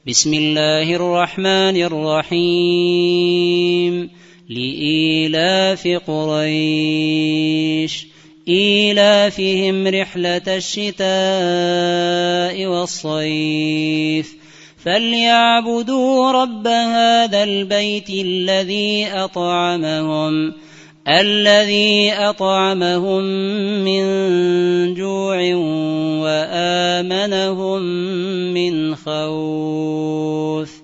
بسم الله الرحمن الرحيم لإيلاف قريش إيلافهم رحلة الشتاء والصيف فليعبدوا رب هذا البيت الذي أطعمهم من جوع وآمنهم من خوف.